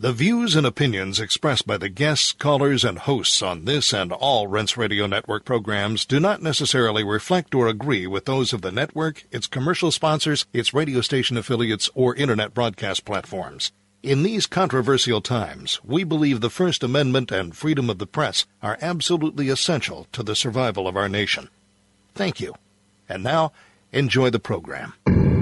The views and opinions expressed by the guests, callers, and hosts on this and all Rense Radio Network programs do not necessarily reflect or agree with those of the network, its commercial sponsors, its radio station affiliates, or Internet broadcast platforms. In these controversial times, we believe the First Amendment and freedom of the press are absolutely essential to the survival of our nation. Thank you. And now, enjoy the program.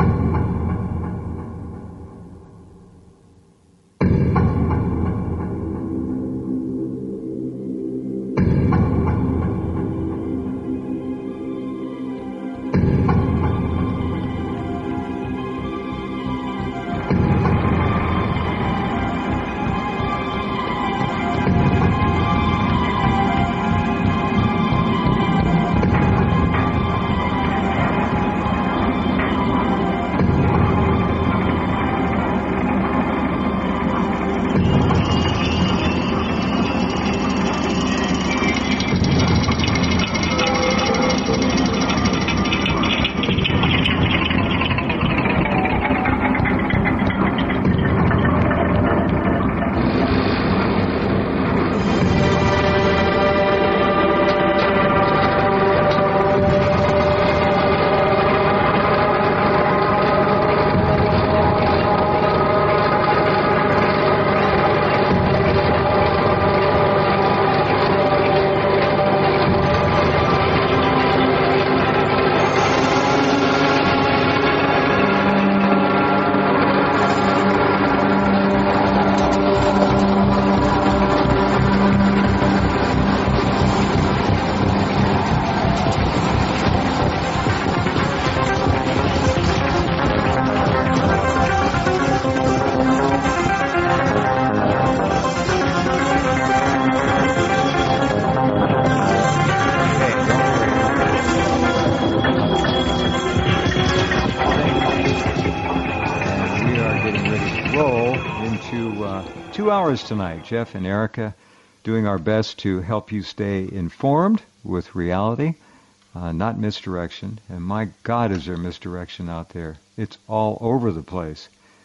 Tonight, Jeff and Erica doing our best to help you stay informed with reality, not misdirection. And my God, is there misdirection out there. It's all over the place.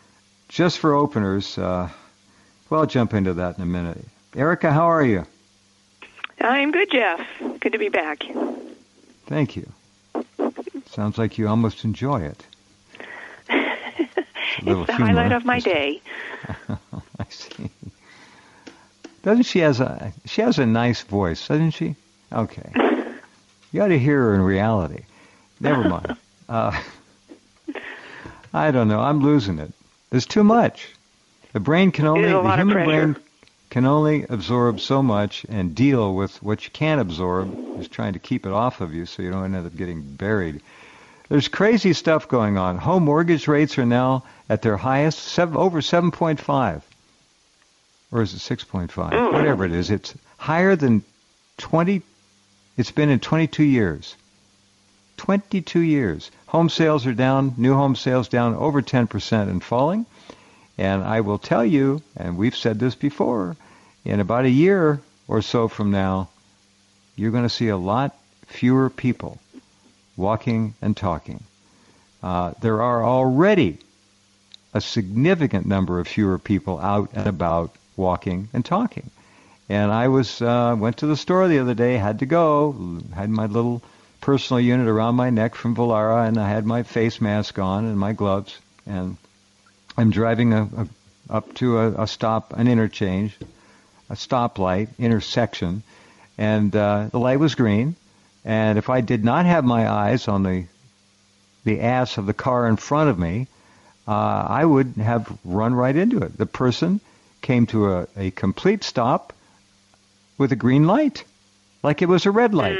Just for openers, well, I'll jump into that in a minute. Erica, how are you? I'm good, Jeff. Good to be back. Thank you. Sounds like you almost enjoy it. It's the highlight of my day. I see. Doesn't she has a nice voice, doesn't she? Okay. You ought to hear her in reality. Never mind. I don't know. I'm losing it. There's too much. The human brain can only absorb so much and deal with what you can't absorb, is trying to keep it off of you so you don't end up getting buried. There's crazy stuff going on. Home mortgage rates are now at their highest, over 7.5. Or is it 6.5? Whatever it is. It's higher than 20. It's been in 22 years. 22 years. Home sales are down. New home sales down over 10% and falling. And I will tell you, and we've said this before, in about a year or so from now, you're going to see a lot fewer people walking and talking. There are already a significant number of fewer people out and about walking and talking. And I went to the store the other day, had to go, had my little personal unit around my neck from Vollara, and I had my face mask on and my gloves, and I'm driving up to an interchange, a stoplight, intersection, and the light was green, and if I did not have my eyes on the ass of the car in front of me, I would have run right into it. The person came to a complete stop with a green light, like it was a red light.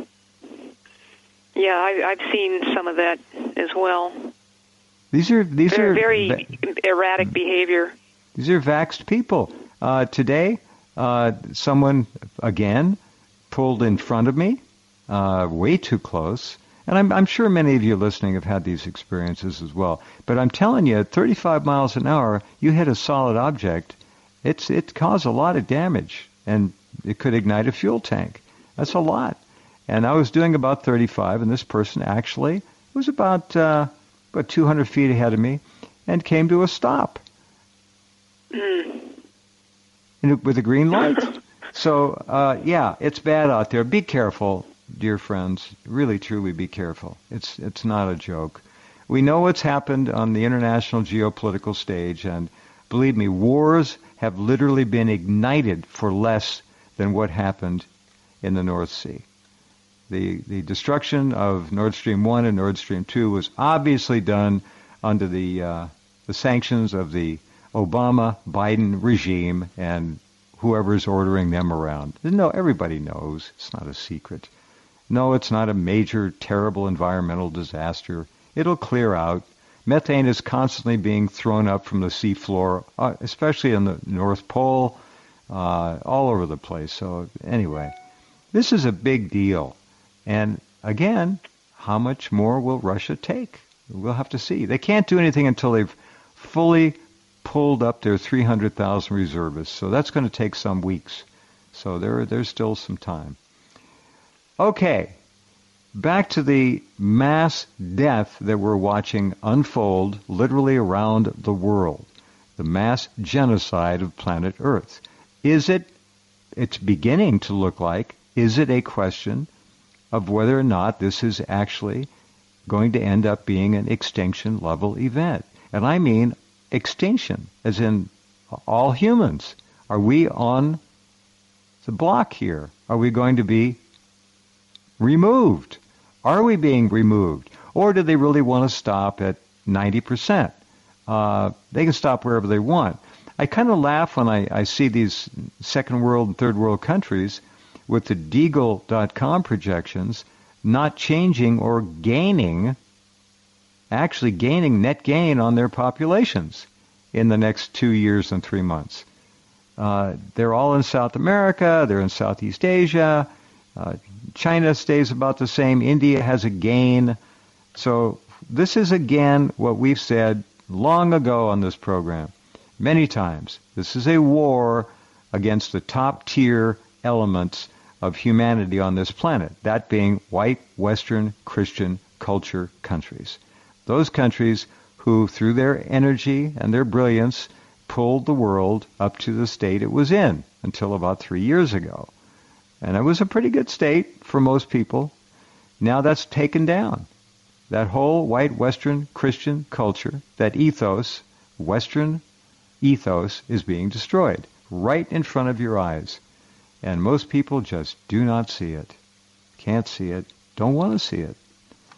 Yeah, I've seen some of that as well. These are very erratic behavior. These are vaxxed people. Today, someone again pulled in front of me, way too close. And I'm sure many of you listening have had these experiences as well. But I'm telling you, at 35 miles an hour, you hit a solid object. It caused a lot of damage, and it could ignite a fuel tank. That's a lot. And I was doing about 35, and this person actually was about 200 feet ahead of me and came to a stop. with a green light. So, yeah, it's bad out there. Be careful, dear friends. Really, truly be careful. It's not a joke. We know what's happened on the international geopolitical stage, and believe me, wars have literally been ignited for less than what happened in the North Sea. The destruction of Nord Stream 1 and Nord Stream 2 was obviously done under the sanctions of the Obama-Biden regime and whoever's ordering them around. No, everybody knows. It's not a secret. No, it's not a major, terrible environmental disaster. It'll clear out. Methane is constantly being thrown up from the seafloor, especially in the North Pole, all over the place. So anyway, this is a big deal. And again, how much more will Russia take? We'll have to see. They can't do anything until they've fully pulled up their 300,000 reservists. So that's going to take some weeks. So there's still some time. Okay, back to the mass death that we're watching unfold literally around the world. The mass genocide of planet Earth. It's beginning to look like, is it a question of whether or not this is actually going to end up being an extinction level event? And I mean extinction, as in all humans. Are we on the block here? Are we going to be removed? Are we being removed? Or do they really want to stop at 90%? They can stop wherever they want. I kind of laugh when I see these second world and third world countries with the Deagle.com projections not changing or actually gaining net gain on their populations in the next 2 years and 3 months. They're all in South America. They're in Southeast Asia. China stays about the same. India has a gain. So this is, again, what we've said long ago on this program, many times. This is a war against the top-tier elements of humanity on this planet, that being white, Western, Christian culture countries. Those countries who, through their energy and their brilliance, pulled the world up to the state it was in until about 3 years ago. And it was a pretty good state for most people. Now that's taken down. That whole white, Western, Christian culture, that ethos, Western ethos, is being destroyed right in front of your eyes. And most people just do not see it. Can't see it. Don't want to see it.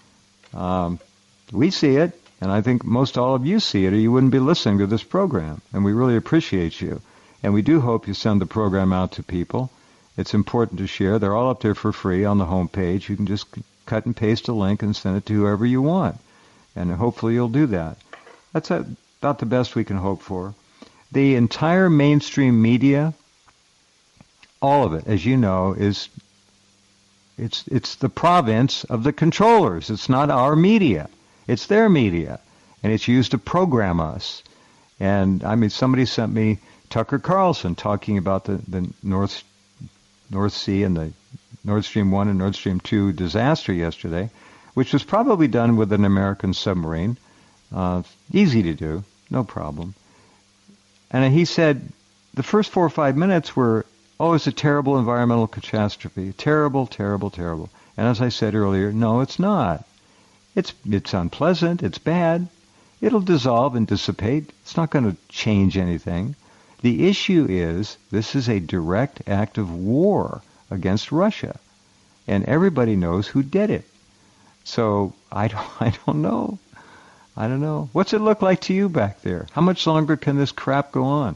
We see it, and I think most all of you see it, or you wouldn't be listening to this program. And we really appreciate you. And we do hope you send the program out to people. It's important to share. They're all up there for free on the home page. You can just cut and paste a link and send it to whoever you want. And hopefully you'll do that. That's about the best we can hope for. The entire mainstream media, all of it, as you know, it's the province of the controllers. It's not our media. It's their media. And it's used to program us. And, I mean, somebody sent me Tucker Carlson talking about the North Sea and the Nord Stream 1 and Nord Stream 2 disaster yesterday, which was probably done with an American submarine. Easy to do, no problem. And he said the first 4 or 5 minutes were, it's a terrible environmental catastrophe. Terrible, terrible, terrible. And as I said earlier, no, it's not. It's unpleasant. It's bad. It'll dissolve and dissipate. It's not going to change anything. The issue is this is a direct act of war against Russia. And everybody knows who did it. So I don't know. I don't know. What's it look like to you back there? How much longer can this crap go on?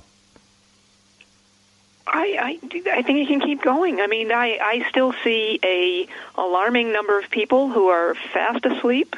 I think it can keep going. I mean, I still see a alarming number of people who are fast asleep.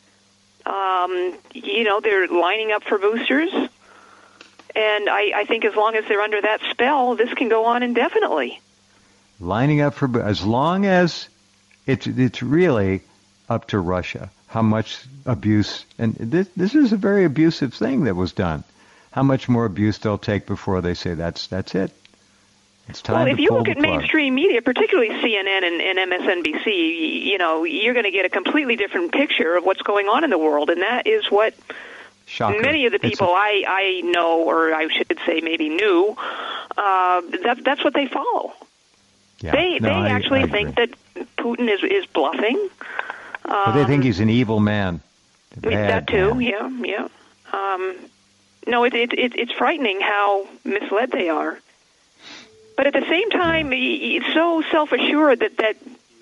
They're lining up for boosters. And I think as long as they're under that spell, this can go on indefinitely. Lining up for, as long as it's really up to Russia, how much abuse, and this is a very abusive thing that was done. How much more abuse they'll take before they say that's it. It's time well, if to you pull look the at plug. Mainstream media, particularly CNN and MSNBC, you're going to get a completely different picture of what's going on in the world, and that is what Shocker. Many of the people I know, or I should say maybe knew, That's what they follow. Yeah. They actually think that Putin is bluffing. But they think he's an evil man. That too, yeah. No, it's frightening how misled they are. But at the same time, it's so self-assured that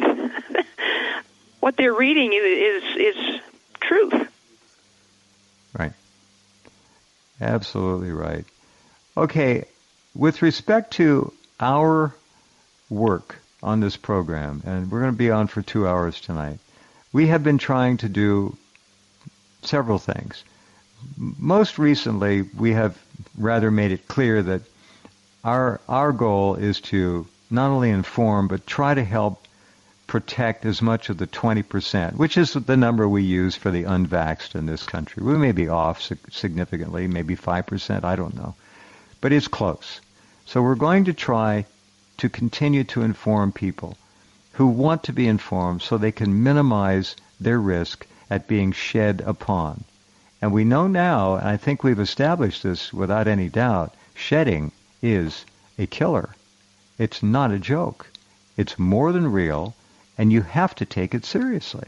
what they're reading is truth. Right. Absolutely right. Okay, with respect to our work on this program, and we're going to be on for 2 hours tonight, we have been trying to do several things. Most recently, we have rather made it clear that our goal is to not only inform, but try to help protect as much of the 20%, which is the number we use for the unvaxxed in this country. We may be off significantly, maybe 5%, I don't know. But it's close. So we're going to try to continue to inform people who want to be informed so they can minimize their risk at being shed upon. And we know now, and I think we've established this without any doubt, shedding is a killer. It's not a joke. It's more than real, and you have to take it seriously.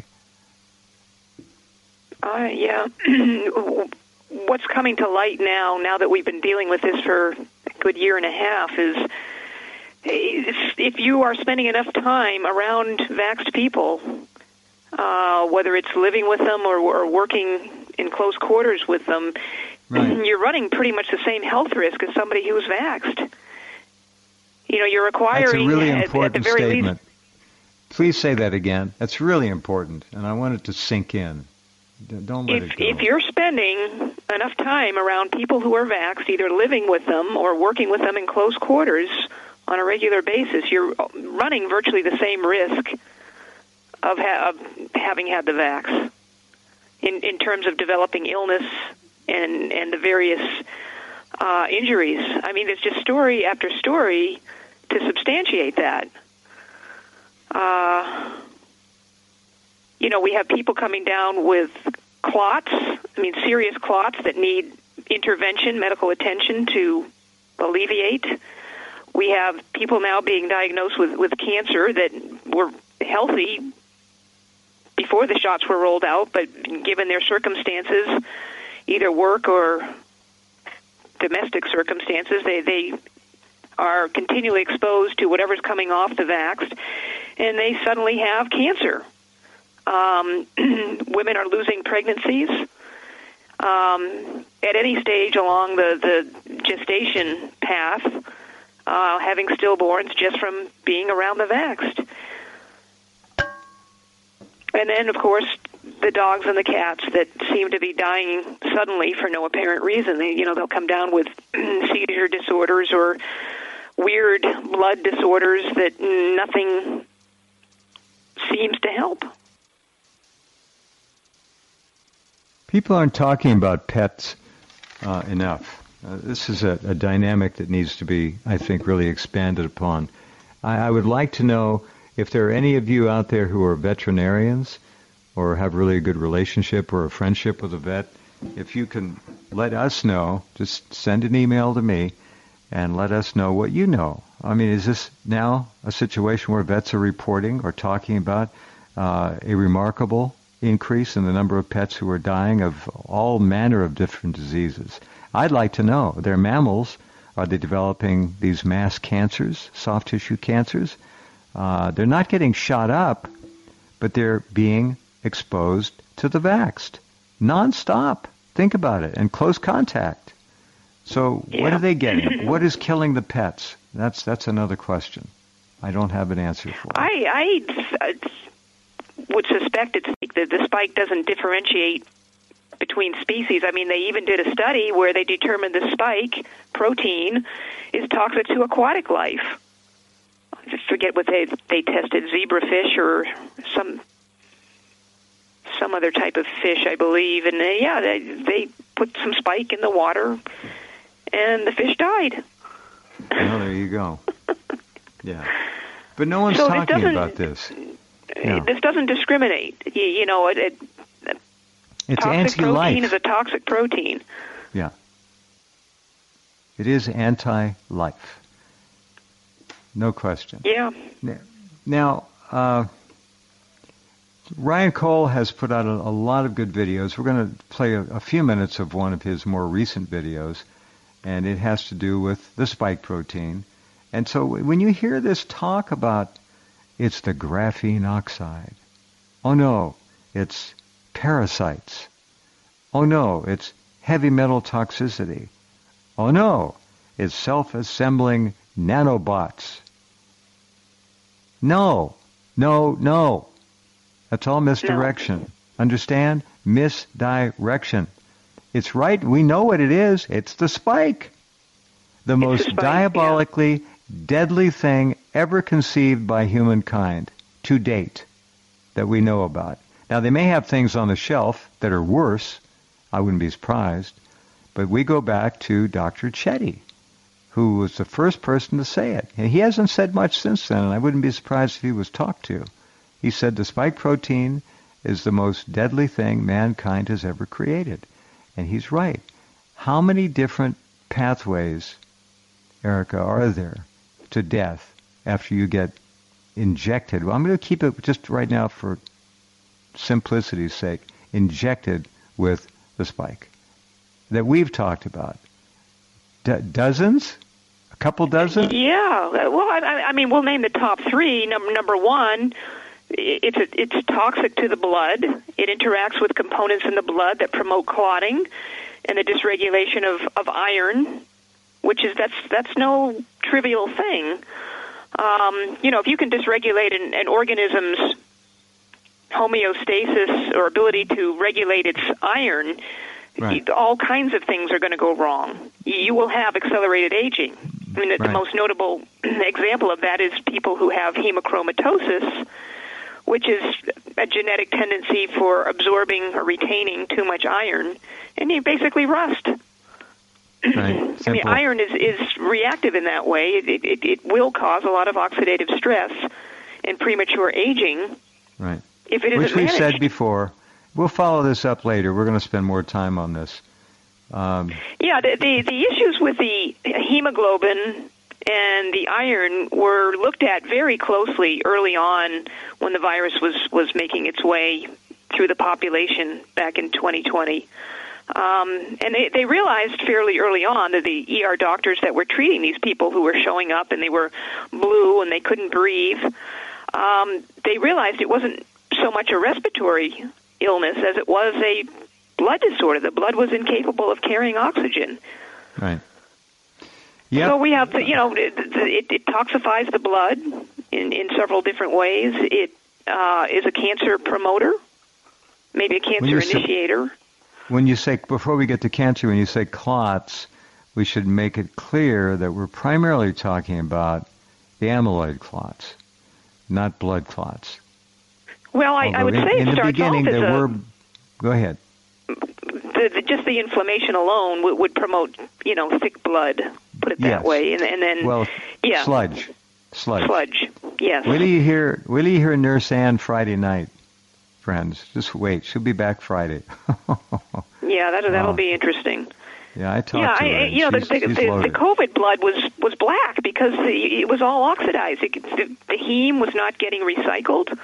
Yeah. What's coming to light now that we've been dealing with this for a good year and a half, is if you are spending enough time around vaxxed people, whether it's living with them or working in close quarters with them, right, you're running pretty much the same health risk as somebody who's vaxxed. You're requiring... That's a really important at the very statement. least, please say that again. That's really important, and I want it to sink in. Don't let it go. If you're spending enough time around people who are vaxxed, either living with them or working with them in close quarters on a regular basis, you're running virtually the same risk of having had the vax in terms of developing illness and the various injuries. I mean, there's just story after story to substantiate that. We have people coming down with clots, serious clots that need intervention, medical attention to alleviate. We have people now being diagnosed with cancer that were healthy before the shots were rolled out, but given their circumstances, either work or domestic circumstances, they are continually exposed to whatever's coming off the vaxxed, and they suddenly have cancer. Women are losing pregnancies at any stage along the gestation path, having stillborns just from being around the vaxxed. And then, of course, the dogs and the cats that seem to be dying suddenly for no apparent reason. They'll come down with seizure disorders or weird blood disorders that nothing seems to help. People aren't talking about pets enough. This is a dynamic that needs to be, I think, really expanded upon. I would like to know if there are any of you out there who are veterinarians or have really a good relationship or a friendship with a vet. If you can let us know, just send an email to me and let us know what you know. I mean, is this now a situation where vets are reporting or talking about a remarkable increase in the number of pets who are dying of all manner of different diseases? I'd like to know. They're mammals. Are they developing these mass cancers, soft tissue cancers? They're not getting shot up, but they're being exposed to the vaxxed nonstop. Think about it. And close contact. So what are they getting? What is killing the pets? That's another question. I don't have an answer for it. I would suspect it's that the spike doesn't differentiate between species. I mean, they even did a study where they determined the spike protein is toxic to aquatic life. I forget what they tested, zebrafish or some other type of fish, I believe. And they put some spike in the water, and the fish died. Well, there you go. Yeah. But no one's talking about this. Yeah. This doesn't discriminate. It's toxic anti-life. Protein is a toxic protein. Yeah. It is anti-life. No question. Yeah. Now, Ryan Cole has put out a lot of good videos. We're going to play a few minutes of one of his more recent videos, and it has to do with the spike protein. And so when you hear this talk about it's the graphene oxide, oh no, it's parasites, oh no, it's heavy metal toxicity, oh no, it's self-assembling nanobots. No. That's all misdirection. No. Understand? Misdirection. It's right. We know what it is. It's the spike. The most diabolically deadly thing ever conceived by humankind to date that we know about. Now, they may have things on the shelf that are worse. I wouldn't be surprised. But we go back to Dr. Chetty, who was the first person to say it. And he hasn't said much since then, and I wouldn't be surprised if he was talked to. He said the spike protein is the most deadly thing mankind has ever created. And he's right. How many different pathways, Erica, are there to death after you get injected? Well, I'm going to keep it just right now for simplicity's sake, injected with the spike that we've talked about. Dozens? A couple dozen? Yeah. Well, I mean, we'll name the top three. Number one, it's toxic to the blood. It interacts with components in the blood that promote clotting and the dysregulation of iron, which is that's no trivial thing. If you can dysregulate an organism's homeostasis or ability to regulate its iron, right, all kinds of things are going to go wrong. You will have accelerated aging. I mean, the most notable example of that is people who have hemochromatosis, which is a genetic tendency for absorbing or retaining too much iron, and you basically rust. Right. I mean, iron is reactive in that way. It will cause a lot of oxidative stress and premature aging. Right. If it isn't Which we've managed. said before. We'll follow this up later. We're going to spend more time on this. The issues with the hemoglobin and the iron were looked at very closely early on when the virus was making its way through the population back in 2020. And they realized fairly early on that the ER doctors that were treating these people who were showing up and they were blue and they couldn't breathe, they realized it wasn't so much a respiratory illness as it was a blood disorder. The blood was incapable of carrying oxygen. Right. Yep. So we have, it toxifies the blood in several different ways. It is a cancer promoter, maybe a cancer initiator. When you say, before we get to cancer, when you say clots, we should make it clear that we're primarily talking about the amyloid clots, not blood clots. Well, I would say in it starts the beginning off as there were. Go ahead. Just the inflammation alone would promote, thick blood. Put it that way, and then sludge. Yes. Will you hear Nurse Ann Friday night, friends? Just wait. She'll be back Friday. Yeah, that'll be interesting. Yeah, I talked to her. The COVID blood was black because it was all oxidized. The heme was not getting recycled.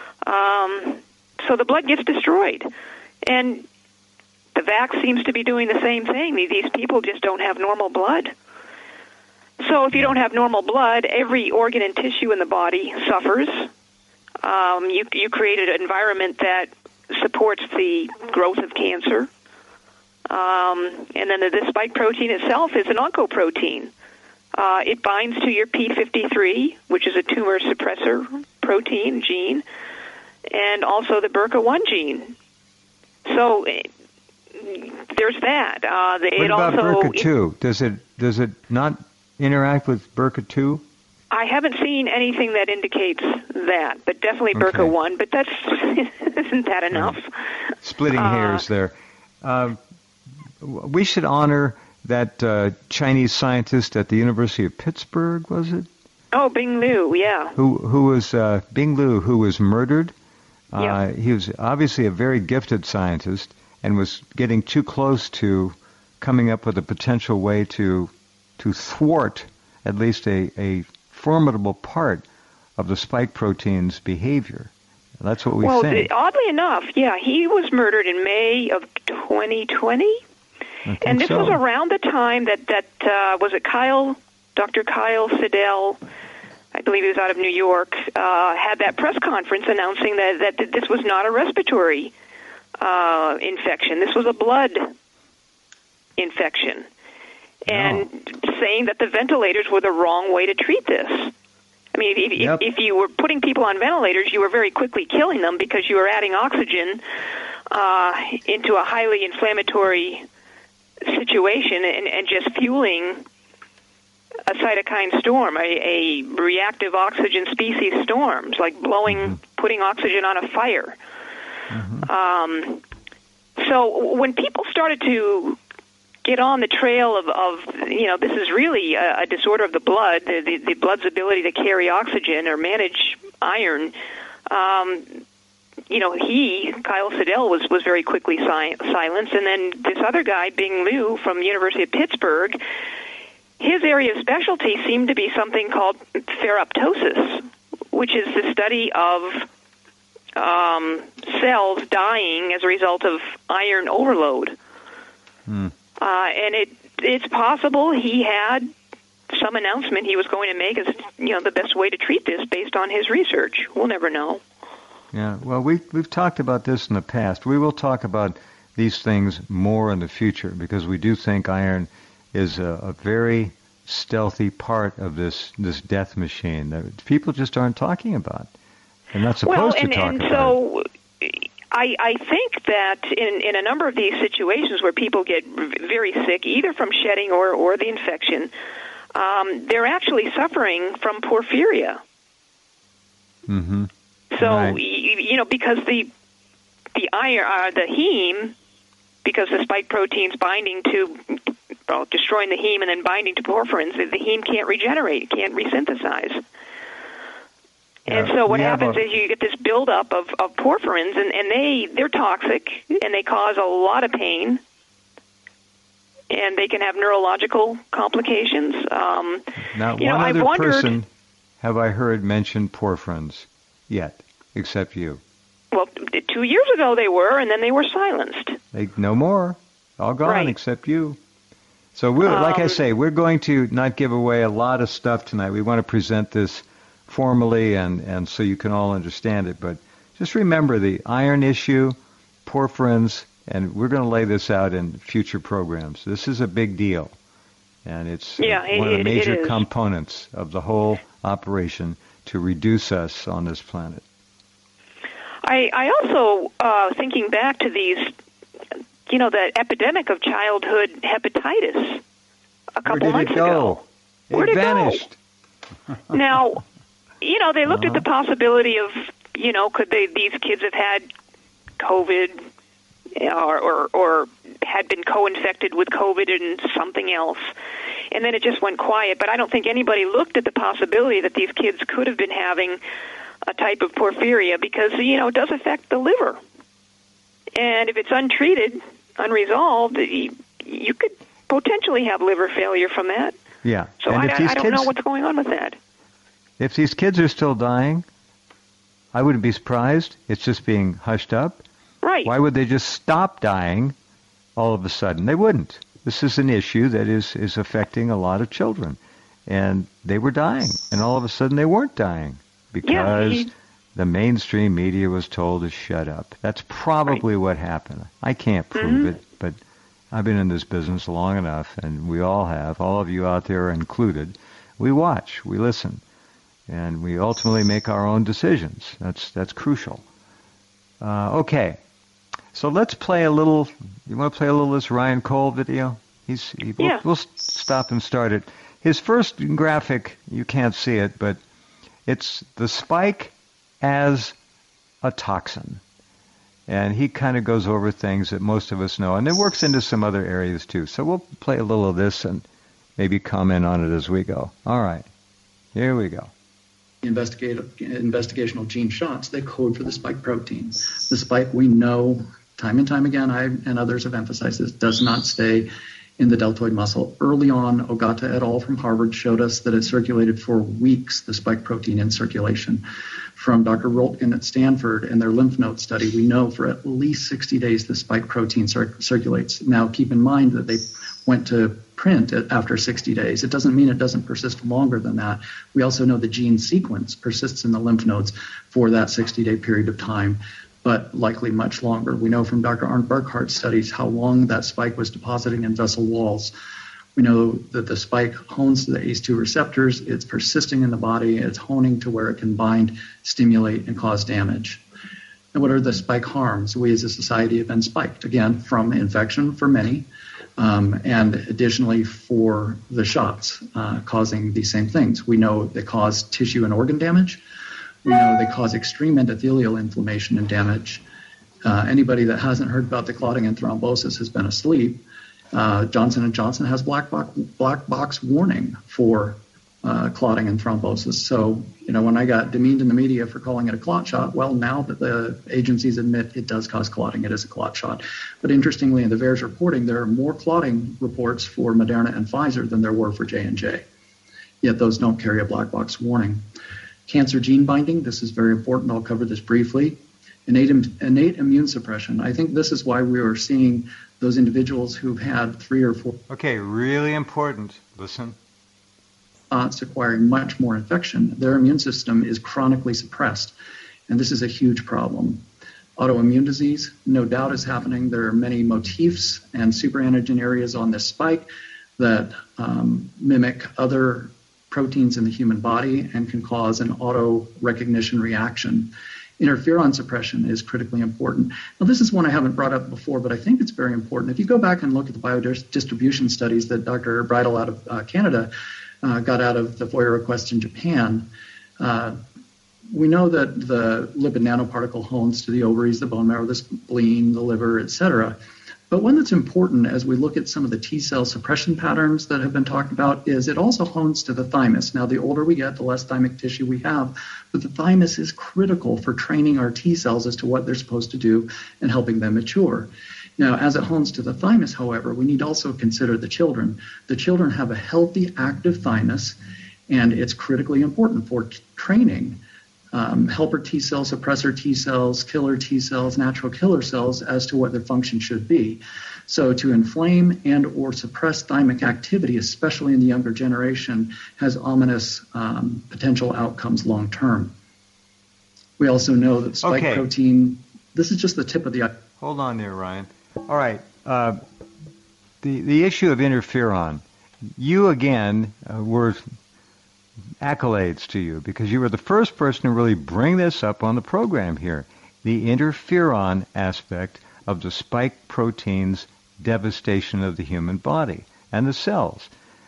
So the blood gets destroyed. And the vax seems to be doing the same thing. These people just don't have normal blood. So if you don't have normal blood, every organ and tissue in the body suffers. You created an environment that supports the growth of cancer. And then the spike protein itself is an oncoprotein. It binds to your P53, which is a tumor suppressor protein gene, and also the BRCA1 gene. So there's that. What about BRCA2? Does it not interact with BRCA2? I haven't seen anything that indicates that, but definitely BRCA1. But that's isn't that enough? Splitting hairs there. We should honor that Chinese scientist at the University of Pittsburgh, was it? Oh, Bing Liu, yeah. Who was Bing Liu, who was murdered? Yeah. He was obviously a very gifted scientist and was getting too close to coming up with a potential way to thwart at least a formidable part of the spike protein's behavior. That's what we think. Well, oddly enough, yeah, he was murdered in May of 2020. And this was around the time that was it Dr. Kyle Siddell, I believe he was out of New York, had that press conference announcing that this was not a respiratory infection. This was a blood infection. And saying that the ventilators were the wrong way to treat this. I mean, if you were putting people on ventilators, you were very quickly killing them because you were adding oxygen into a highly inflammatory situation and just fueling a cytokine storm, a reactive oxygen species storms, like putting oxygen on a fire. So when people started to get on the trail of this is really a disorder of the blood, the blood's ability to carry oxygen or manage iron, Kyle Siddell was very quickly silenced. And then this other guy, Bing Liu from the University of Pittsburgh, his area of specialty seemed to be something called ferroptosis, which is the study of cells dying as a result of iron overload. And it's possible he had some announcement he was going to make as the best way to treat this based on his research. We'll never know. Yeah, well, we've talked about this in the past. We will talk about these things more in the future because we do think iron is a very stealthy part of this death machine that people just aren't talking about. They're not supposed to talk about. So I think that in a number of these situations where people get very sick, either from shedding or the infection, they're actually suffering from porphyria. So, right. Because the iron, the heme, because the spike protein's binding to, destroying the heme and then binding to porphyrins, the heme can't regenerate, can't resynthesize. And so what happens is you get this buildup of porphyrins, and they're toxic, and they cause a lot of pain, and they can have neurological complications. Now, one other person have I heard mention porphyrins yet, except you. Well, 2 years ago they were, and then they were silenced. No more. All gone, right. Except you. So, like I say, we're going to not give away a lot of stuff tonight. We want to present this formally and so you can all understand it. But just remember the iron issue, porphyrins, and we're going to lay this out in future programs. This is a big deal, and it's one of the major components of the whole operation to reduce us on this planet. I also, thinking back to these, the epidemic of childhood hepatitis a couple months ago. Where did it go? It vanished. Now, they looked at the possibility of, could these kids have had COVID or had been co-infected with COVID and something else. And then it just went quiet. But I don't think anybody looked at the possibility that these kids could have been having a type of porphyria because, it does affect the liver. And if it's untreated, unresolved, you could potentially have liver failure from that. Yeah. So I don't know what's going on with that. If these kids are still dying, I wouldn't be surprised. It's just being hushed up. Right. Why would they just stop dying all of a sudden? They wouldn't. This is an issue that is affecting a lot of children. And they were dying. And all of a sudden they weren't dying because the mainstream media was told to shut up. That's probably what happened. I can't prove it, but I've been in this business long enough, and we all have. All of you out there included. We watch. We listen. And we ultimately make our own decisions. That's crucial. Okay. So let's play a little. You want to play a little of this Ryan Cole video? We'll stop and start it. His first graphic, you can't see it, but it's the spike as a toxin. And he kind of goes over things that most of us know. And it works into some other areas, too. So we'll play a little of this and maybe comment on it as we go. All right. Here we go. Investigational gene shots, they code for the spike protein. The spike, we know, time and time again, I and others have emphasized this, does not stay in the deltoid muscle. Early on, Ogata et al. From Harvard showed us that it circulated for weeks, the spike protein in circulation. From Dr. Roltgen at Stanford and their lymph node study, we know for at least 60 days the spike protein circulates. Now, keep in mind that they went to print after 60 days. It doesn't mean it doesn't persist longer than that. We also know the gene sequence persists in the lymph nodes for that 60-day period of time, but likely much longer. We know from Dr. Arndt Burkhart's studies how long that spike was depositing in vessel walls. We know that the spike hones to the ACE2 receptors. It's persisting in the body. It's honing to where it can bind, stimulate, and cause damage. And what are the spike harms? We as a society have been spiked, again, from infection for many, and additionally for the shots causing these same things. We know they cause tissue and organ damage. We know they cause extreme endothelial inflammation and damage. Anybody that hasn't heard about the clotting and thrombosis has been asleep. Johnson & Johnson has black box warning for clotting and thrombosis. So, when I got demeaned in the media for calling it a clot shot, well, now that the agencies admit it does cause clotting, it is a clot shot. But interestingly, in the VAERS reporting, there are more clotting reports for Moderna and Pfizer than there were for J&J. Yet those don't carry a black box warning. Cancer gene binding, this is very important. I'll cover this briefly. Innate immune suppression. I think this is why we are seeing those individuals who've had 3 or 4. Okay, really important. Listen. Acquiring much more infection. Their immune system is chronically suppressed, and this is a huge problem. Autoimmune disease, no doubt, is happening. There are many motifs and superantigen areas on this spike that mimic other proteins in the human body and can cause an auto recognition reaction. Interferon suppression is critically important. Now, this is one I haven't brought up before, but I think it's very important. If you go back and look at the biodistribution studies that Dr. Bridle out of Canada got out of the FOIA request in Japan, we know that the lipid nanoparticle hones to the ovaries, the bone marrow, the spleen, the liver, etc. But one that's important as we look at some of the T-cell suppression patterns that have been talked about is it also hones to the thymus. Now, the older we get, the less thymic tissue we have, but the thymus is critical for training our T-cells as to what they're supposed to do and helping them mature. Now, as it hones to the thymus, however, we need to also consider the children. The children have a healthy, active thymus, and it's critically important for training helper T cells, suppressor T cells, killer T cells, natural killer cells as to what their function should be. So to inflame and or suppress thymic activity, especially in the younger generation, has ominous potential outcomes long term. We also know that spike protein, this is just the tip of the... Hold on there, Ryan. All right. The issue of interferon, you again were... accolades to you because you were the first person to really bring this up on the program here, the interferon aspect of the spike protein's devastation of the human body and the cells.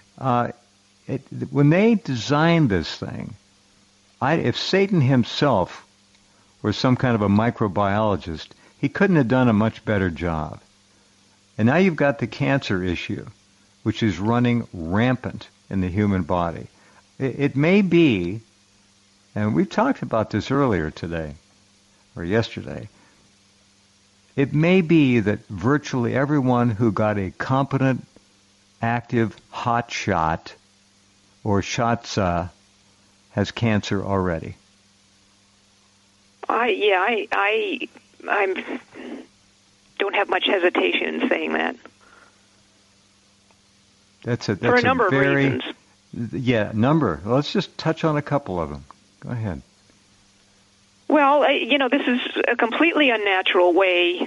When they designed this thing, if Satan himself were some kind of a microbiologist, he couldn't have done a much better job. And now you've got the cancer issue, which is running rampant in the human body. It may be, and we talked about this earlier today, or yesterday, it may be that virtually everyone who got a competent, active hot shot or SHOTSA has cancer already. I don't have much hesitation in saying that. That's for a number of reasons. Yeah, number. Let's just touch on a couple of them. Go ahead. Well, this is a completely unnatural way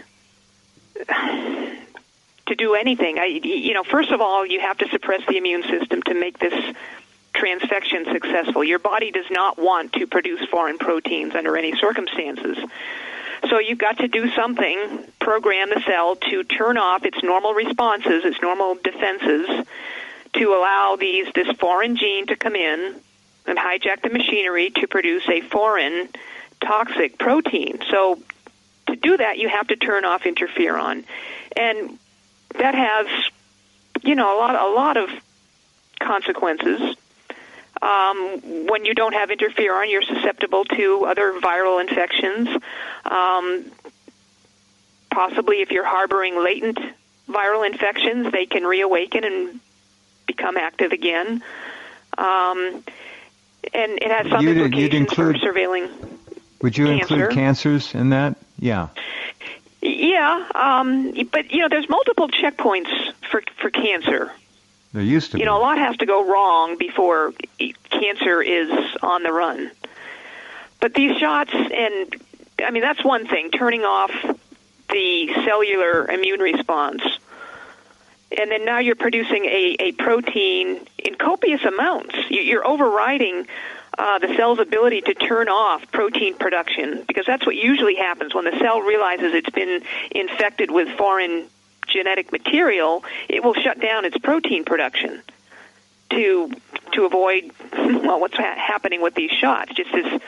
to do anything. First of all, you have to suppress the immune system to make this transfection successful. Your body does not want to produce foreign proteins under any circumstances. So you've got to do something, program the cell to turn off its normal responses, its normal defenses, to allow this foreign gene to come in and hijack the machinery to produce a foreign toxic protein. So to do that, you have to turn off interferon. And that has, a lot of consequences. When you don't have interferon, you're susceptible to other viral infections. Possibly if you're harboring latent viral infections, they can reawaken and become active again. And it has some implications for surveilling. Would you include cancers in that? Yeah. Yeah, but there's multiple checkpoints for cancer. There used to be. A lot has to go wrong before cancer is on the run. But these shots, and I mean, that's one thing, turning off the cellular immune response. And then now you're producing a protein in copious amounts. You're overriding the cell's ability to turn off protein production, because that's what usually happens when the cell realizes it's been infected with foreign genetic material. It will shut down its protein production to avoid what's happening with these shots. Just this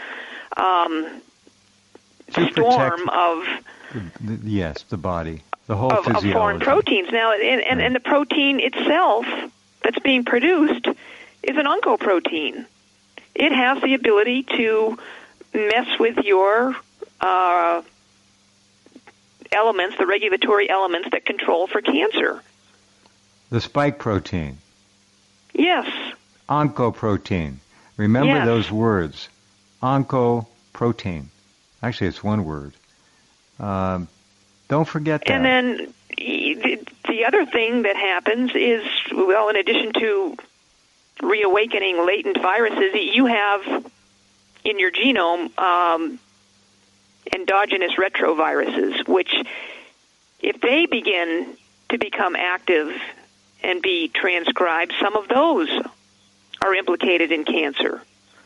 storm of the body, the whole of foreign proteins. Now, and the protein itself that's being produced is an oncoprotein. It has the ability to mess with your elements, the regulatory elements that control for cancer. The spike protein. Yes. Oncoprotein. Remember those words. Oncoprotein. Actually, it's one word. Don't forget that. And then the other thing that happens is, in addition to reawakening latent viruses, you have in your genome endogenous retroviruses, which, if they begin to become active and be transcribed, some of those are implicated in cancer.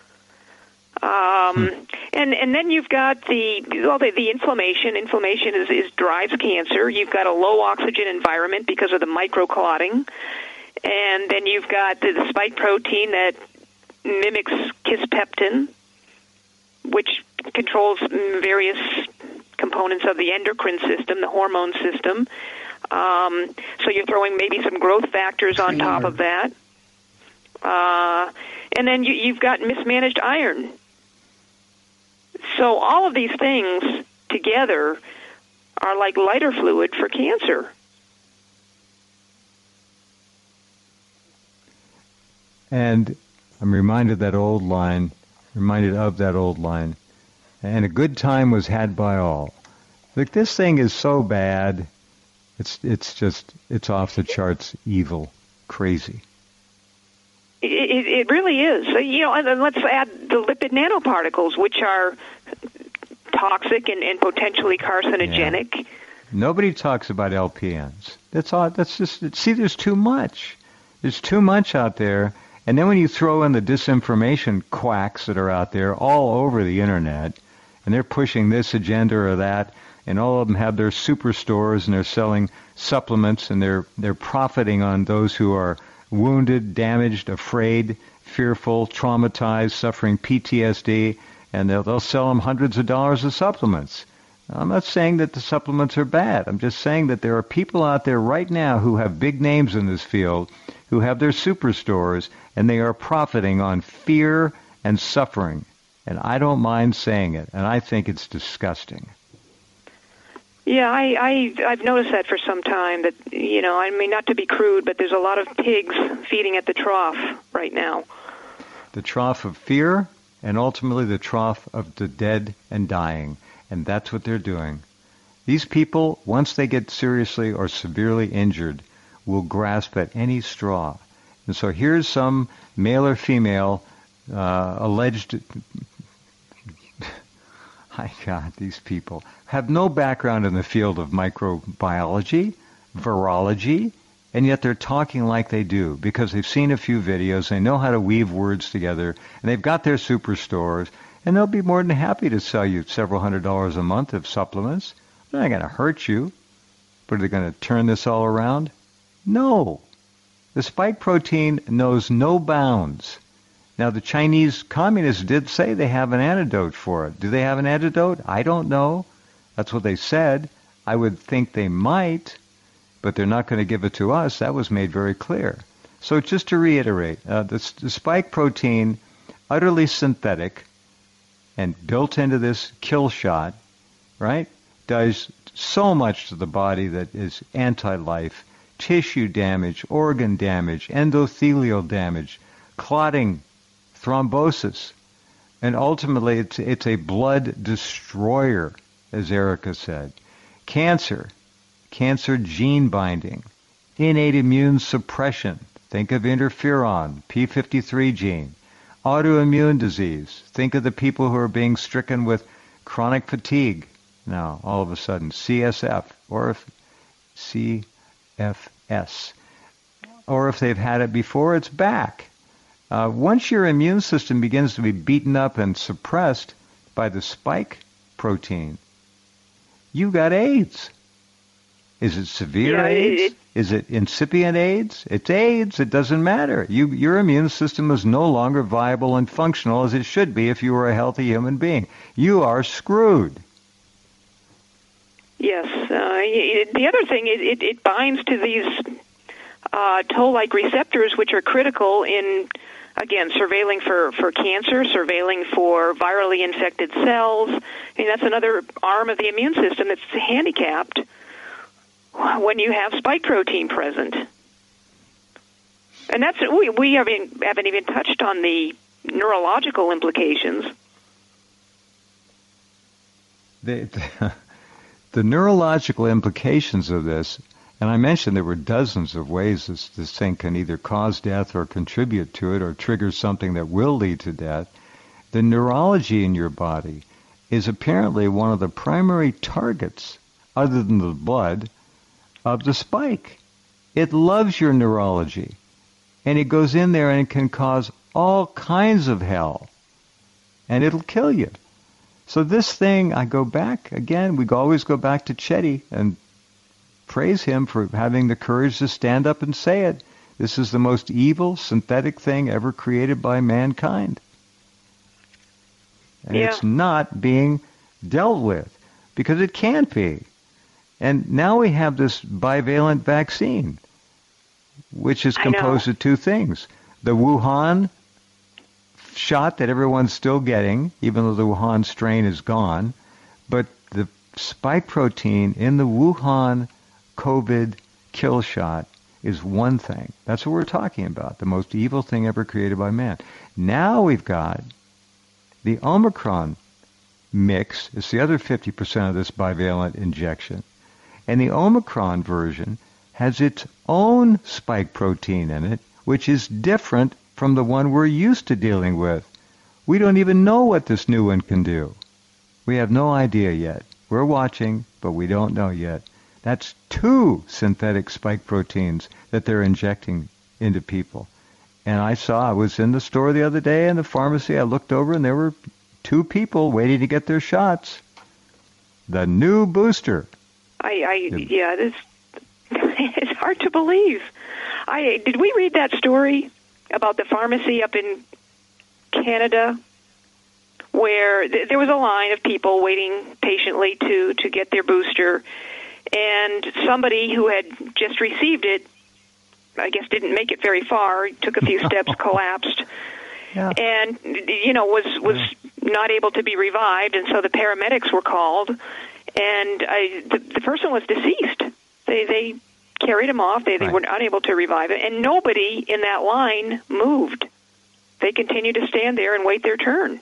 And then you've got the inflammation. Inflammation drives cancer. You've got a low oxygen environment because of the microclotting. And then you've got the spike protein that mimics kisspeptin, which controls various components of the endocrine system, the hormone system. So you're throwing maybe some growth factors on top of that. And then you've got mismanaged iron. So all of these things together are like lighter fluid for cancer. And I'm reminded of that old line, and a good time was had by all. Look, this thing is so bad, it's off the charts evil, crazy. It really is. And let's add the lipid nanoparticles, which are toxic and potentially carcinogenic. Yeah. Nobody talks about LPNs. There's too much. There's too much out there. And then when you throw in the disinformation quacks that are out there all over the internet, and they're pushing this agenda or that, and all of them have their superstores and they're selling supplements and they're profiting on those who are wounded, damaged, afraid, fearful, traumatized, suffering PTSD, and they'll sell them hundreds of dollars of supplements. I'm not saying that the supplements are bad. I'm just saying that there are people out there right now who have big names in this field, who have their superstores, and they are profiting on fear and suffering. And I don't mind saying it, and I think it's disgusting. Yeah, I've noticed that for some time, that, I mean, not to be crude, but there's a lot of pigs feeding at the trough right now. The trough of fear, and ultimately the trough of the dead and dying. And that's what they're doing. These people, once they get seriously or severely injured, will grasp at any straw. And so here's some male or female alleged... My God, these people have no background in the field of microbiology, virology, and yet they're talking like they do because they've seen a few videos, they know how to weave words together, and they've got their superstores, and they'll be more than happy to sell you several $100s a month of supplements. They're not going to hurt you, but are they going to turn this all around? No. The spike protein knows no bounds. Now, the Chinese communists did say they have an antidote for it. Do they have an antidote? I don't know. That's what they said. I would think they might, but they're not going to give it to us. That was made very clear. So just to reiterate, the spike protein, utterly synthetic and built into this kill shot, right? does so much to the body that is anti-life. Tissue damage, organ damage, endothelial damage, clotting, thrombosis. And ultimately, it's a blood destroyer, as Erica said. Cancer gene binding, innate immune suppression. Think of interferon, P53 gene. Autoimmune disease. Think of the people who are being stricken with chronic fatigue now, all of a sudden. CSF, or CFS. Or if they've had it before, it's back. Once your immune system begins to be beaten up and suppressed by the spike protein, you got AIDS. Is it severe AIDS? Is it incipient AIDS? It's AIDS. It doesn't matter. Your immune system is no longer viable and functional as it should be if you were a healthy human being. You are screwed. Yes. The other thing, it binds to these toll-like receptors, which are critical in, again, surveilling for cancer, surveilling for virally infected cells. I mean, that's another arm of the immune system that's handicapped when you have spike protein present. And that's we haven't even touched on the neurological implications. The neurological implications of this, and I mentioned there were dozens of ways this thing can either cause death or contribute to it or trigger something that will lead to death. The neurology in your body is apparently one of the primary targets, other than the blood, of the spike. It loves your neurology, and it goes in there and it can cause all kinds of hell, and it'll kill you. So this thing, I go back, again, we always go back to Chetty and praise him for having the courage to stand up and say it. This is the most evil synthetic thing ever created by mankind. And it's not being dealt with, because it can't be. And now we have this bivalent vaccine, which is composed of two things. The Wuhan shot that everyone's still getting, even though the Wuhan strain is gone, but the spike protein in the Wuhan COVID kill shot is one thing. That's what we're talking about, the most evil thing ever created by man. Now we've got the Omicron mix. It's the other 50% of this bivalent injection. And the Omicron version has its own spike protein in it, which is different from the one we're used to dealing with. We don't even know what this new one can do. We have no idea yet. We're watching, but we don't know yet. That's 2 synthetic spike proteins that they're injecting into people. And I was in the store the other day in the pharmacy. I looked over and there were 2 people waiting to get their shots. The new booster. It's hard to believe. Did we read that story about the pharmacy up in Canada where there was a line of people waiting patiently to get their booster, and somebody who had just received it, I guess didn't make it very far, took a few steps, collapsed, and was not able to be revived, and so the paramedics were called, and the person was deceased. They carried him off. They were unable to revive him, and nobody in that line moved. They continued to stand there and wait their turn.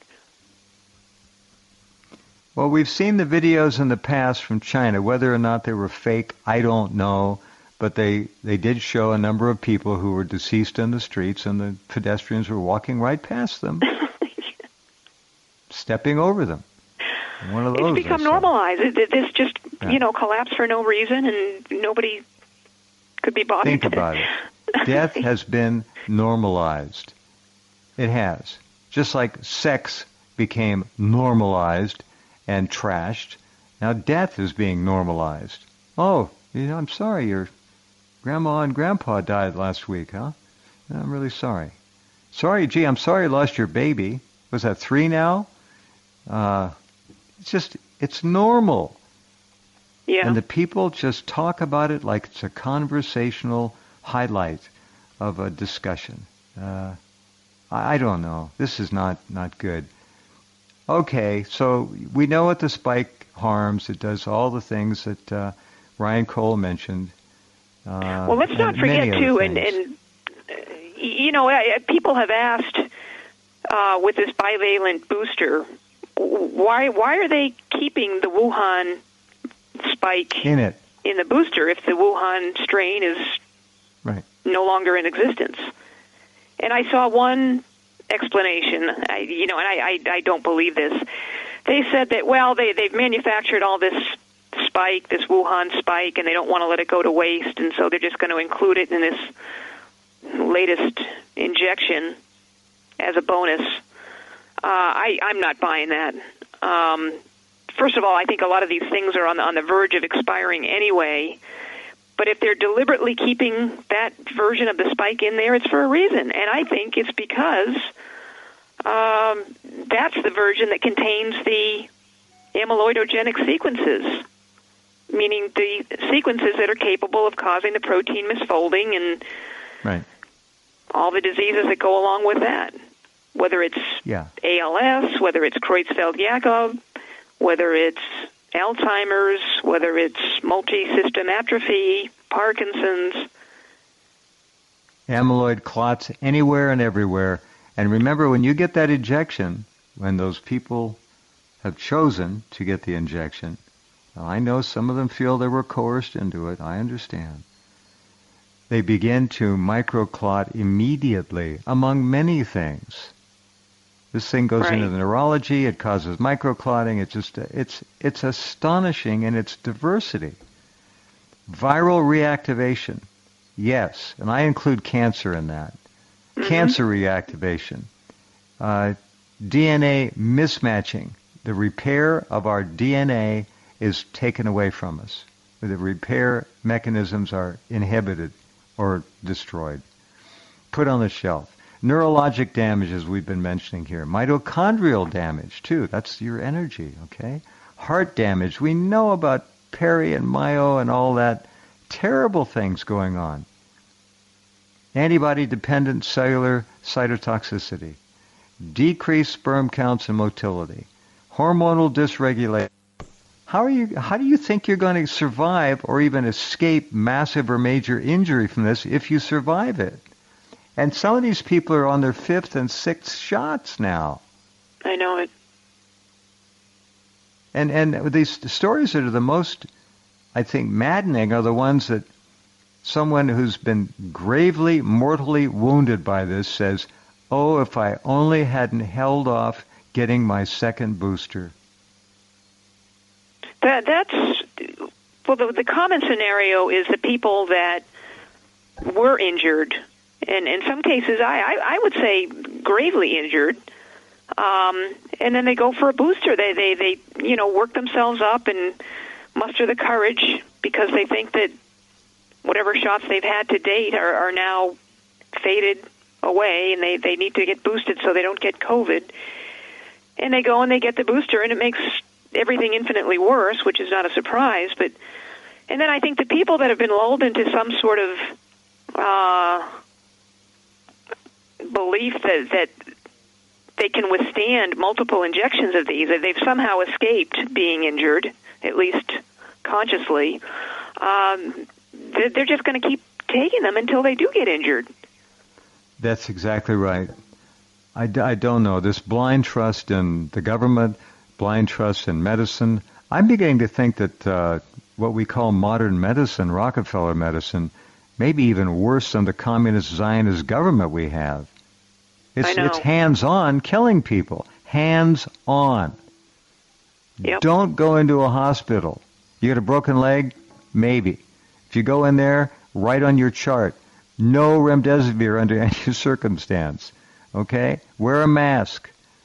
Well, we've seen the videos in the past from China. Whether or not they were fake, I don't know. But they did show a number of people who were deceased in the streets, and the pedestrians were walking right past them, stepping over them. One of those. It's become normalized. This just, collapsed for no reason, and nobody could be bothered. Think about it. Death has been normalized. It has. Just like sex became normalized and trashed, now death is being normalized. Oh, I'm sorry, your grandma and grandpa died last week, huh? I'm really sorry. Sorry, I'm sorry you lost your baby. Was that 3 now? It's normal. Yeah. And the people just talk about it like it's a conversational highlight of a discussion. I don't know. This is not good. Okay, so we know what the spike harms. It does all the things that Ryan Cole mentioned. Well, let's not forget, too, and people have asked with this bivalent booster, why are they keeping the Wuhan spike in the booster if the Wuhan strain is no longer in existence? And I saw one explanation, I don't believe this. They said that, well, they've manufactured all this spike, this Wuhan spike, and they don't want to let it go to waste, and so they're just going to include it in this latest injection as a bonus. I'm not buying that. First of all, I think a lot of these things are on the verge of expiring anyway. But if they're deliberately keeping that version of the spike in there, it's for a reason. And I think it's because that's the version that contains the amyloidogenic sequences, meaning the sequences that are capable of causing the protein misfolding and all the diseases that go along with that, whether it's ALS, whether it's Creutzfeldt-Jakob, whether it's Alzheimer's, whether it's multi-system atrophy, Parkinson's. Amyloid clots anywhere and everywhere. And remember, when you get that injection, when those people have chosen to get the injection, I know some of them feel they were coerced into it, I understand. They begin to microclot immediately, among many things. This thing goes into the neurology. It causes microclotting. It's astonishing in its diversity. Viral reactivation, yes, and I include cancer in that. Mm-hmm. Cancer reactivation, DNA mismatching. The repair of our DNA is taken away from us. The repair mechanisms are inhibited or destroyed, put on the shelf. Neurologic damage, as we've been mentioning here. Mitochondrial damage, too. That's your energy, okay? Heart damage. We know about peri and myo and all that. Terrible things going on. Antibody-dependent cellular cytotoxicity. Decreased sperm counts and motility. Hormonal dysregulation. How do you think you're going to survive or even escape massive or major injury from this if you survive it? And some of these people are on their 5th and 6th shots now. I know it. And these stories that are the most, I think, maddening are the ones that someone who's been gravely, mortally wounded by this says, oh, if I only hadn't held off getting my second booster. The common scenario is the people that were injured, and in some cases, I would say gravely injured, and then they go for a booster. They work themselves up and muster the courage because they think that whatever shots they've had to date are now faded away, and they need to get boosted so they don't get COVID. And they go and they get the booster, and it makes everything infinitely worse, which is not a surprise. And then I think the people that have been lulled into some sort of belief that they can withstand multiple injections of these, that they've somehow escaped being injured, at least consciously, they're just going to keep taking them until they do get injured. That's exactly right. I don't know. This blind trust in the government, blind trust in medicine. I'm beginning to think that what we call modern medicine, Rockefeller medicine, may be even worse than the communist Zionist government we have. It's hands-on killing people. Hands-on. Yep. Don't go into a hospital. You got a broken leg? Maybe. If you go in there, write on your chart, no remdesivir under any circumstance. Okay? Wear a mask.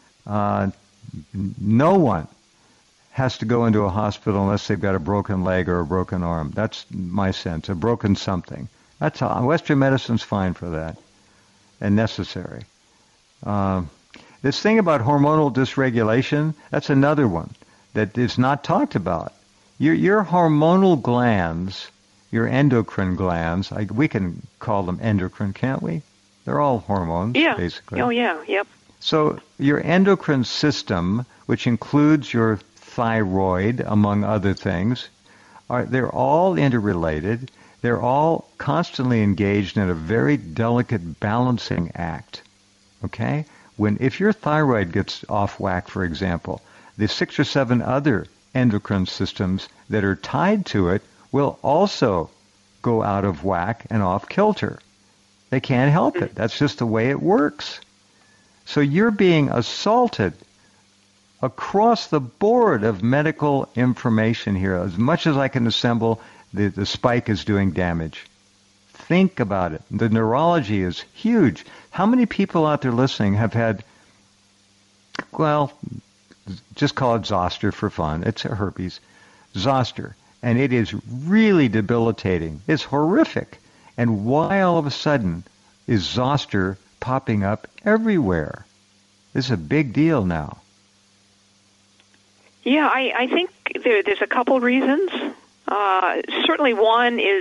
No one has to go into a hospital unless they've got a broken leg or a broken arm. That's my sense, a broken something. That's all. Western medicine's fine for that and necessary. This thing about hormonal dysregulation, that's another one that is not talked about. Your hormonal glands, your endocrine glands, we can call them endocrine, can't we? They're all hormones, basically. Oh, yeah, yep. So your endocrine system, which includes your thyroid, among other things. They're all interrelated. They're all constantly engaged in a very delicate balancing act. Okay? If your thyroid gets off whack, for example, the 6 or 7 other endocrine systems that are tied to it will also go out of whack and off kilter. They can't help it. That's just the way it works. So you're being assaulted across the board of medical information here. As much as I can assemble, the spike is doing damage. Think about it. The neurology is huge. How many people out there listening have had, well, just call it zoster for fun. It's a herpes. Zoster. And it is really debilitating. It's horrific. And why all of a sudden is zoster popping up everywhere? This is a big deal now. Yeah, I think there's a couple reasons. Certainly one is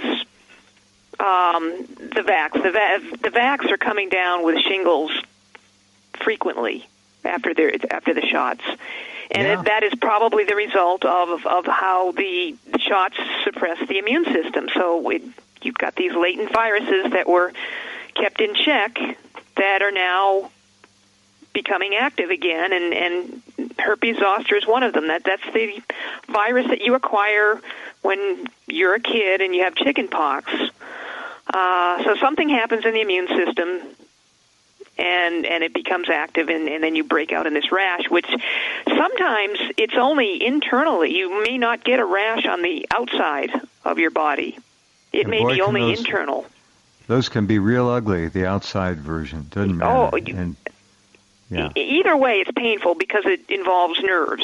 the vax. The vax are coming down with shingles frequently after the shots. And that is probably the result of how the shots suppress the immune system. So you've got these latent viruses that were kept in check that are now becoming active again, and herpes zoster is one of them. That's the virus that you acquire when you're a kid and you have chicken pox. So something happens in the immune system, and it becomes active, and then you break out in this rash, which sometimes it's only internally. You may not get a rash on the outside of your body. It may be only internal. Those can be real ugly, the outside version. Doesn't matter. Either way, it's painful because it involves nerves.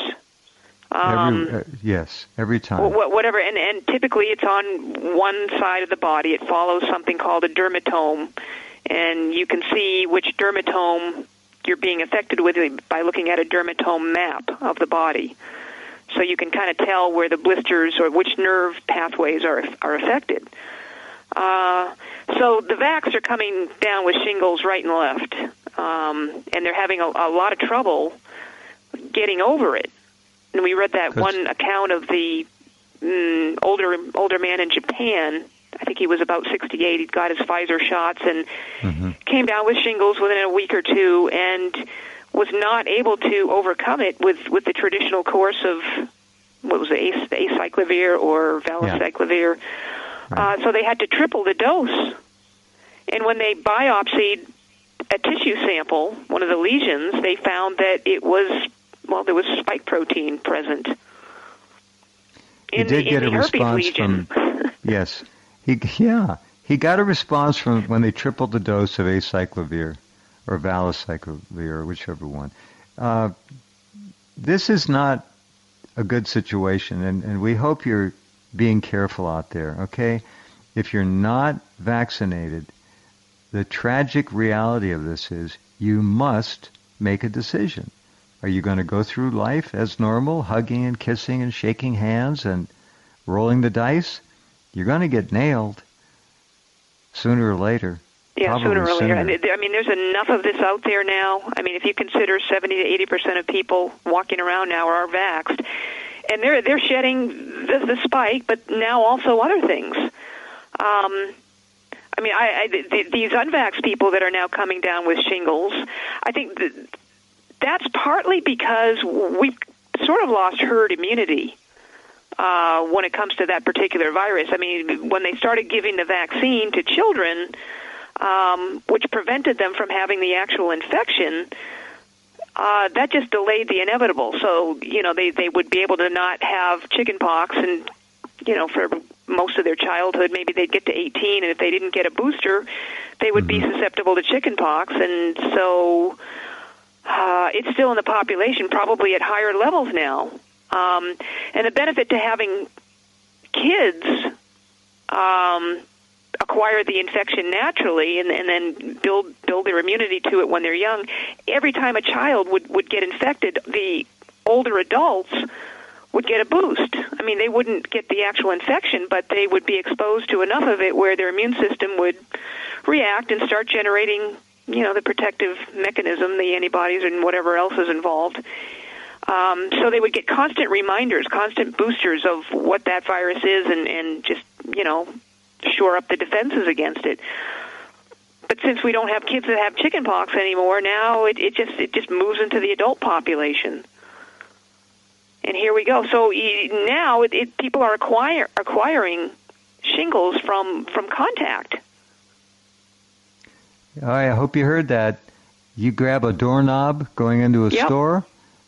Every time. Whatever, and typically it's on one side of the body. It follows something called a dermatome, and you can see which dermatome you're being affected with by looking at a dermatome map of the body. So you can kind of tell where the blisters or which nerve pathways are affected. So the vax are coming down with shingles right and left, and they're having a lot of trouble getting over it. And we read that one account of the older man in Japan. I think he was about 68. He got his Pfizer shots and came down with shingles within a week or two, and was not able to overcome it with the traditional course of acyclovir or valacyclovir. So they had to triple the dose. And when they biopsied a tissue sample, one of the lesions, they found that there was spike protein present in the herpes lesion. Yes. He got a response from when they tripled the dose of acyclovir or valacyclovir, whichever one. This is not a good situation, and we hope you're being careful out there, okay? If you're not vaccinated, the tragic reality of this is you must make a decision. Are you going to go through life as normal, hugging and kissing and shaking hands and rolling the dice? You're going to get nailed sooner or later. Yeah, sooner or later. I mean, there's enough of this out there now. I mean, if you consider 70 to 80% of people walking around now are vaxxed, and they're shedding the spike, but now also other things. I mean, these unvaxxed people that are now coming down with shingles, I think that's partly because we've sort of lost herd immunity when it comes to that particular virus. I mean, when they started giving the vaccine to children, which prevented them from having the actual infection, that just delayed the inevitable. So, they would be able to not have chicken pox, and, for most of their childhood, maybe they'd get to 18, and if they didn't get a booster, they would be susceptible to chicken pox. And so it's still in the population, probably at higher levels now. And the benefit to having kids acquire the infection naturally and then build their immunity to it when they're young. Every time a child would get infected, the older adults would get a boost. I mean, they wouldn't get the actual infection, but they would be exposed to enough of it where their immune system would react and start generating, the protective mechanism, the antibodies and whatever else is involved. So they would get constant reminders, constant boosters of what that virus is, and just, shore up the defenses against it. But since we don't have kids that have chickenpox anymore, now it just moves into the adult population. And here we go. So now people are acquiring shingles from contact. I hope you heard that. You grab a doorknob going into a store,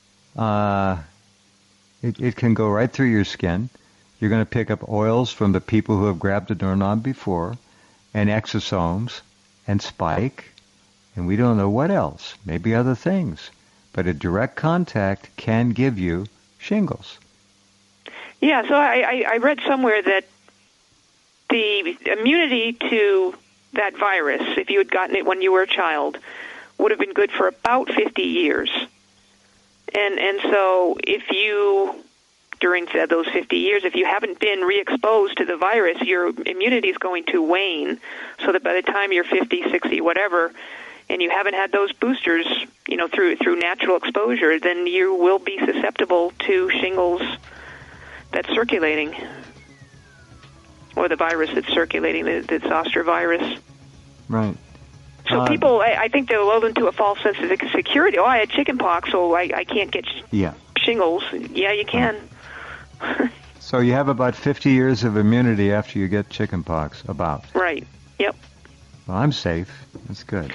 it can go right through your skin. You're going to pick up oils from the people who have grabbed the doorknob before, and exosomes, and spike, and we don't know what else, maybe other things. But a direct contact can give you shingles. Yeah, so I read somewhere that the immunity to that virus, if you had gotten it when you were a child, would have been good for about 50 years. And so if you, during those 50 years, if you haven't been re-exposed to the virus, your immunity is going to wane, so that by the time you're 50, 60, whatever, and you haven't had those boosters, through natural exposure, then you will be susceptible to shingles that's circulating, or the virus that's circulating, the zoster virus. Right. So people, I think they're lulled into a false sense of security. Oh, I had chickenpox, so I can't get shingles. Yeah, you can. So you have about 50 years of immunity after you get chickenpox, about. Right. Yep. Well, I'm safe. That's good.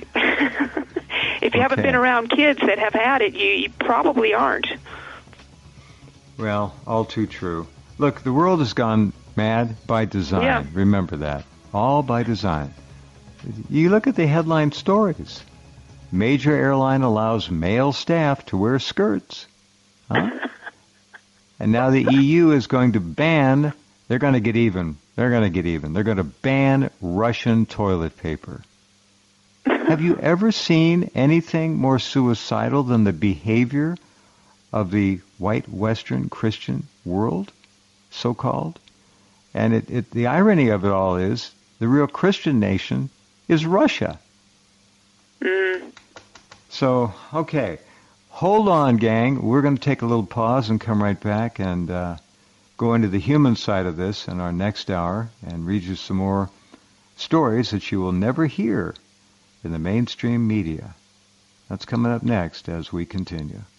If you haven't been around kids that have had it, you probably aren't. Well, all too true. Look, the world has gone mad by design. Yeah. Remember that. All by design. You look at the headline stories. Major airline allows male staff to wear skirts. Huh? And now the EU is going to ban, they're going to get even. They're going to ban Russian toilet paper. Have you ever seen anything more suicidal than the behavior of the white Western Christian world, so-called? And the irony of it all is the real Christian nation is Russia. So, okay. Hold on, gang. We're going to take a little pause and come right back and go into the human side of this in our next hour and read you some more stories that you will never hear in the mainstream media. That's coming up next as we continue.